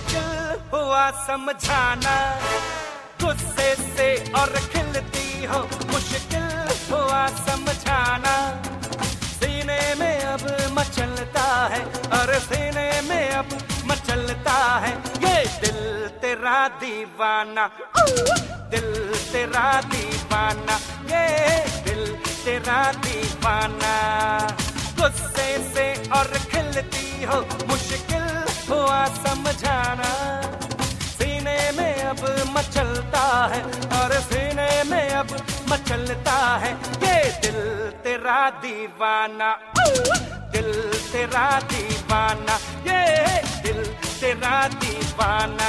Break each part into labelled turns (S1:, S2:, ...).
S1: मुश्किल हुआ समझाना, गुस्से से और खिलती हो मुश्किल हुआ समझाना। सीने में अब मचलता है और सीने में अब मचलता है ये दिल तेरा दीवाना, दिल तेरा दीवाना, ये दिल तेरा दीवाना। गुस्से से और खिलती हो मुश्किल हुआ समझाना, सीने में अब मचलता है और सीने में अब मचलता है ये दिल तेरा दीवाना, दिल तेरा दीवाना, ये दिल तेरा दीवाना।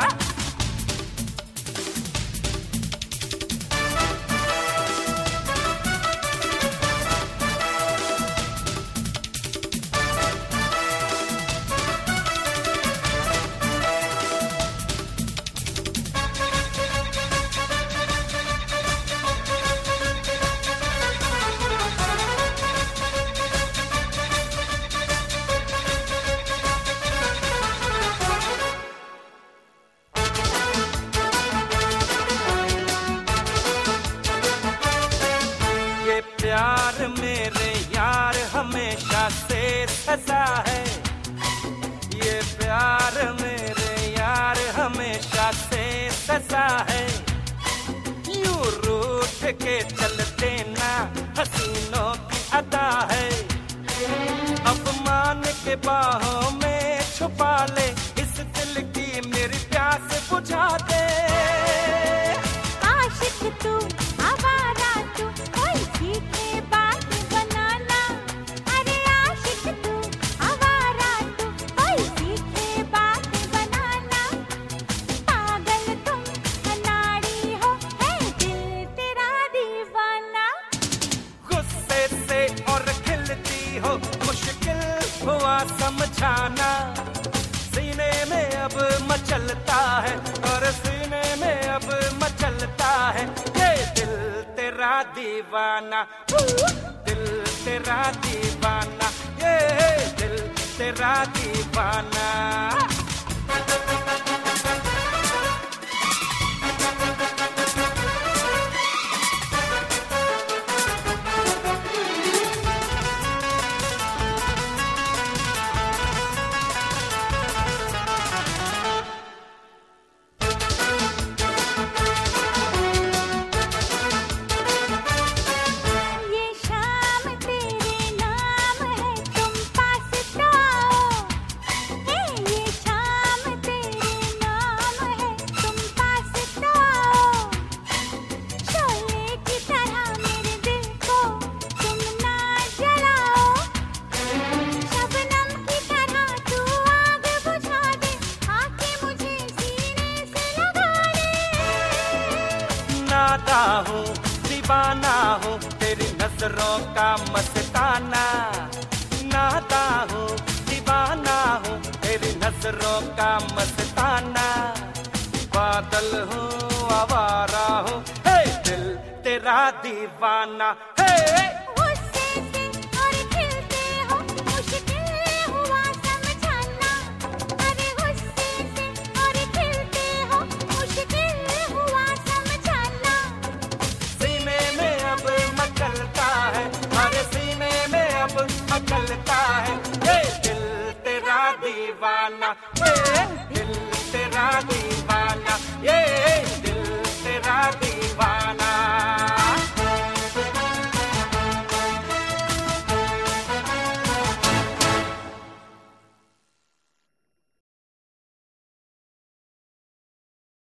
S1: प्यार मेरे यार हमेशा से सजा है, ये प्यार मेरे यार हमेशा से सजा है। यूं रूठ के चलते ना हसीनों की अदा है, अपमान के बाहों में छुपा ले इस दिल की मेरी प्यास बुझा दे।
S2: आशिक तू आवारा तू कोई सीखे बात बनाना, अरे आशिक तू आवारा तू कोई सीखे बात बनाना। पागल तुम अनाड़ी हो है दिल तेरा दीवाना।
S1: गुस्से से और खिलती हो मुश्किल हुआ समझाना, सीने में अब मचलता है और सीने में अब मचलता है ये दिल तेरा दीवाना, दिल तेरा दीवाना, ये दिल तेरा दीवाना। नाता हूँ दीवाना हूँ तेरी नजरों का मस्ताना, नाता हूँ दीवाना हूँ तेरी नजरों का मस्ताना। बादल हूँ आवारा हूँ हे दिल तेरा दीवाना, हे मचलता है ये दिल तेरा दीवाना।